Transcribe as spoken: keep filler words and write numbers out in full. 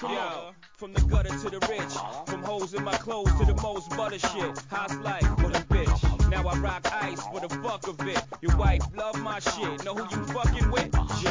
Yo, from the gutter to the rich, from hoes in my clothes to the most butter shit. How's life with a bitch? Now I rock ice for the fuck of it. Your wife love my shit. Know who you fucking with?